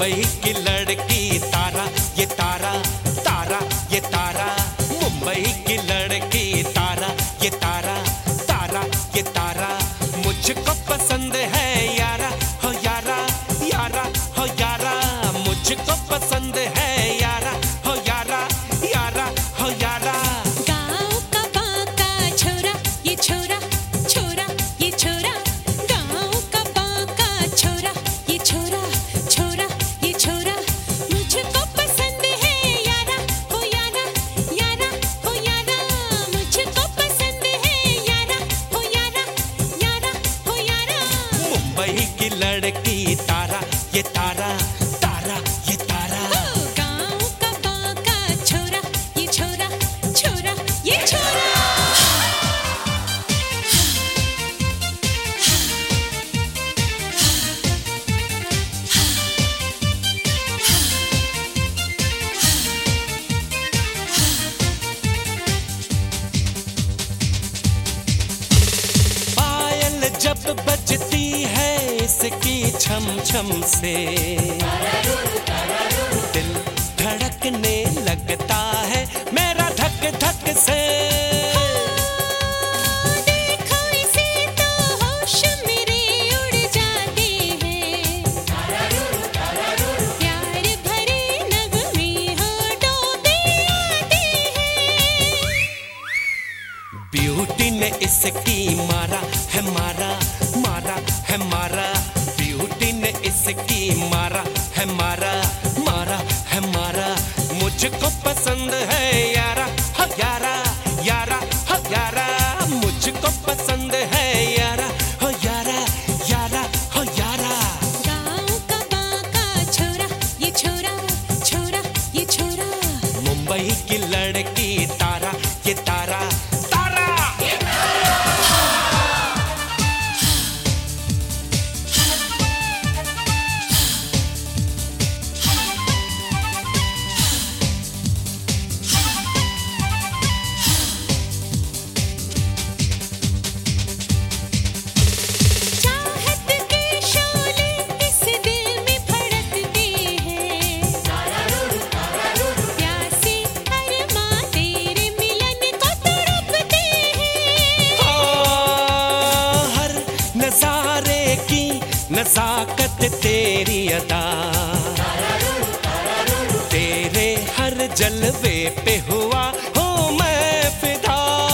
मुंबई की लड़की तारा, ये तारा, तारा ये तारा। मुंबई की लड़की तारा, ये तारा, तारा ये तारा। मुझको पसंद है यारा, हो यारा, यारा हो यारा। मुझको पसंद है यारा, हो यारा, यारा हो यारा। गाँव का बाका छोरा, ये छोरा, छोरा ये छोरा। गाँव का बाका छोरा, ये छोरा, छोरा ये छोरा। मुझको पसंद है यारा, हो यारा, यारा हो यारा। मुझको पसंद है यारा, हो यारा, यारा हो यारा। मुंबई की लड़की तारा, ये तारा, तारा ये तारा। गाँव का बाका छोरा, ये छोरा, छोरा ये छोरा। पायल जब बजती है इसकी छम छम से, दिल धड़कने लगता है मेरा धक धक से। देखो इसे तो होश मेरे उड़ जाते हैं। प्यार भरे नगमे होठों पे आते हैं। ब्यूटी ने इसकी मारा है मारा, मारा है मारा। ब्यूटी ने इसकी मारा है मारा, मारा है मारा। मुझको पसंद है यारा, हो यारा, यारा हो यारा। मुझको पसंद है यारा, हो यारा, यारा हो यारा। गाँव का बाका छोरा, ये छोरा, छोरा ये छोरा। मुंबई की लड़की तारा, ये तारा, तारा। चाहत के शोले इस दिल में भड़कते हैं। प्यासे अरमां तेरे मिलन को तड़पते हैं। हर नजारे की नजाकत तेरी अदा, तेरे हर जलवे पे हुआ हूँ मैं फिदा।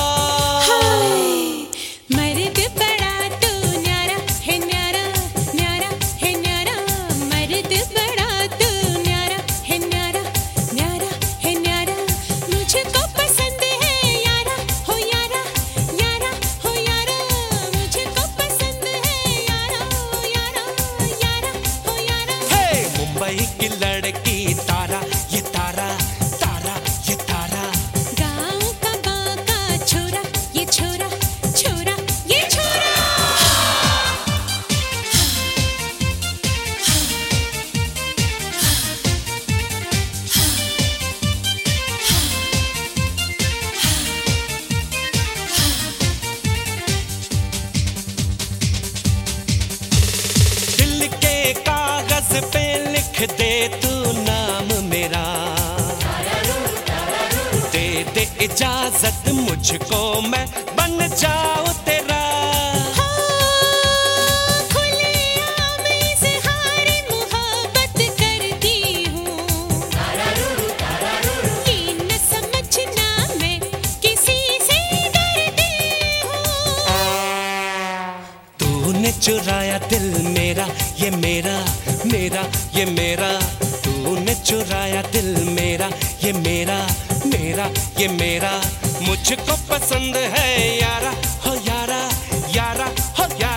मर्द बड़ा तू न्यारा है, न्यारा, न्यारा है न्यारा। मर्द बड़ा तू न्यारा है, न्यारा, न्यारा है न्यारा। मुझको पसंद है यारा, हो यारा, यारा हो यारा। मुझको पसंद है यारा, हो यारा, यारा हो यारा। हे मुंबई की लड़की तारा, ये तारा, तारा ये तारा। गाँव का बाका छोरा, ये छोरा, छोरा ये छोरा। दिल के कागज पे लिख दे तू नाम मेरा, दे दे इजाजत मुझको मैं बन जाऊं तेरा। खुलेआम इज़हार मोहब्बत करती हूँ। ये न समझना मैं किसी से डरती हूँ। तूने चुराया दिल मेरा, ये मेरा, मेरा ये मेरा। तूने चुराया दिल मेरा, ये मेरा, मेरा ये मेरा। मुझको पसंद है यारा, हो यारा, यारा हो यारा।